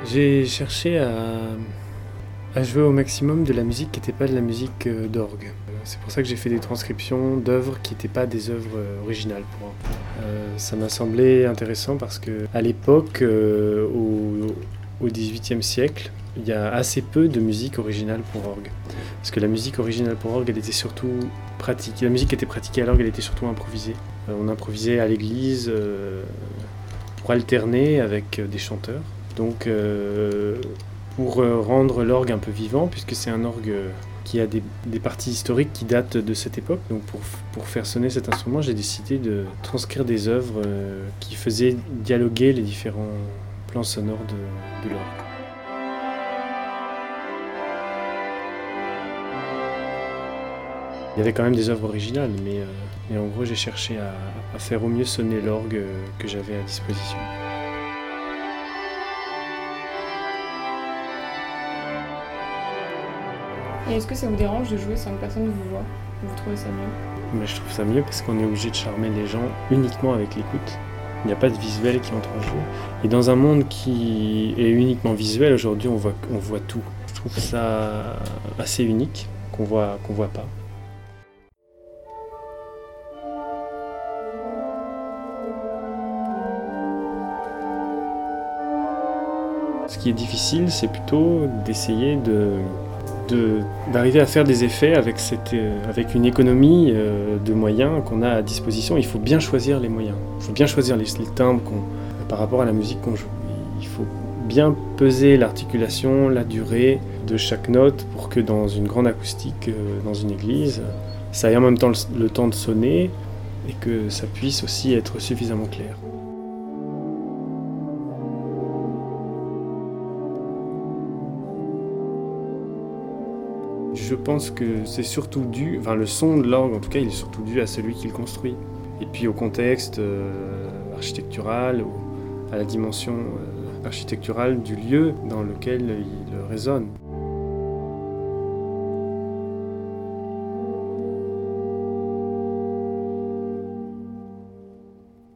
J'ai cherché à jouer au maximum de la musique qui n'était pas de la musique d'orgue. C'est pour ça que j'ai fait des transcriptions d'œuvres qui n'étaient pas des œuvres originales pour moi. Ça m'a semblé intéressant parce que à l'époque, au XVIIIe siècle, il y a assez peu de musique originale pour orgue. Parce que la musique originale pour orgue, elle était surtout pratiquée. La musique qui était pratiquée à l'orgue, elle était surtout improvisée. On improvisait à l'église pour alterner avec des chanteurs. Donc pour rendre l'orgue un peu vivant, puisque c'est un orgue qui a des parties historiques qui datent de cette époque. Donc pour faire sonner cet instrument, j'ai décidé de transcrire des œuvres qui faisaient dialoguer les différents plans sonores de l'orgue. Il y avait quand même des œuvres originales, mais en gros j'ai cherché à faire au mieux sonner l'orgue que j'avais à disposition. Et est-ce que ça vous dérange de jouer sans que personne vous voit? Vous trouvez ça mieux? Mais je trouve ça mieux parce qu'on est obligé de charmer les gens uniquement avec l'écoute. Il n'y a pas de visuel qui entre en jeu. Et dans un monde qui est uniquement visuel, aujourd'hui on voit tout. Je trouve ça assez unique, qu'on voit pas. Ce qui est difficile, c'est plutôt d'essayer d'arriver à faire des effets avec une économie de moyens qu'on a à disposition. Il faut bien choisir les moyens. Il faut bien choisir les timbres par rapport à la musique qu'on joue. Il faut bien peser l'articulation, la durée de chaque note pour que dans une grande acoustique, dans une église, ça ait en même temps le temps de sonner et que ça puisse aussi être suffisamment clair. Je pense que c'est surtout dû, le son de l'orgue en tout cas, il est surtout dû à celui qui le construit. Et puis au contexte architectural, à la dimension architecturale du lieu dans lequel il résonne.